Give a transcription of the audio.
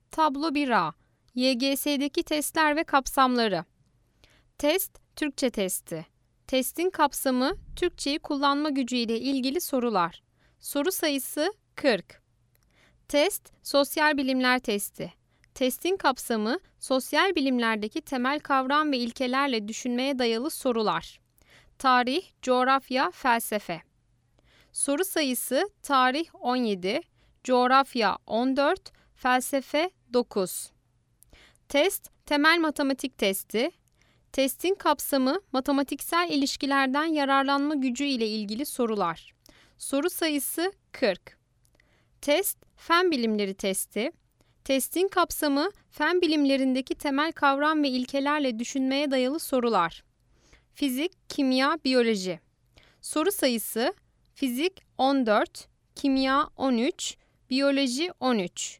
Tablo 1A. YGS'deki testler ve kapsamları. Test, Türkçe testi. Testin kapsamı, Türkçeyi kullanma gücüyle ilgili sorular. Soru sayısı 40. Test, sosyal bilimler testi. Testin kapsamı, sosyal bilimlerdeki temel kavram ve ilkelerle düşünmeye dayalı sorular. Tarih, coğrafya, felsefe. Soru sayısı tarih 17, coğrafya 14, felsefe 9. Test, temel matematik testi. Testin kapsamı, matematiksel ilişkilerden yararlanma gücü ile ilgili sorular. Soru sayısı 40. Test, fen bilimleri testi. Testin kapsamı, fen bilimlerindeki temel kavram ve ilkelerle düşünmeye dayalı sorular. Fizik, kimya, biyoloji. Soru sayısı, fizik 14, kimya 13, biyoloji 13.